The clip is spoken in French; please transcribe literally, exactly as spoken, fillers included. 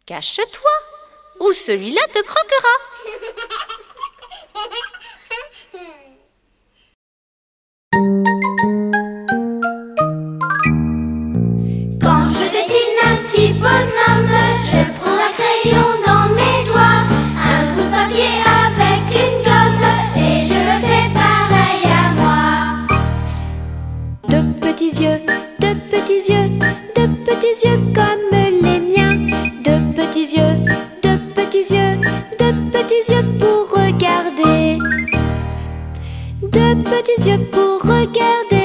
Cache-toi, ou celui-là te croquera. Quand je dessine un petit bonhomme, je prends un crayon dans mes doigts, un bout de papier avec une gomme, et je le fais pareil à moi. De petits yeux, de petits yeux, de petits yeux comme les miens. De petits yeux, de petits yeux, de petits yeux pour regarder. De petits yeux pour regarder.